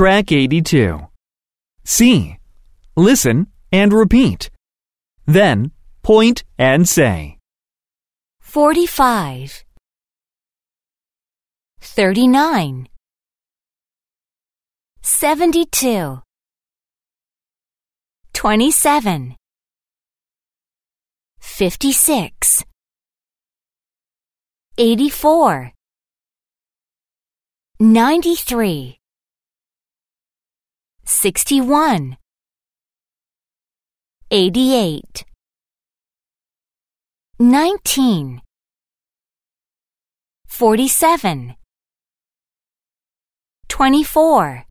Track 82. C. Listen and repeat. Then, point and say. 45, 39, 72, 27, 56, 84, 93, 61, 88, 19, 47, 24,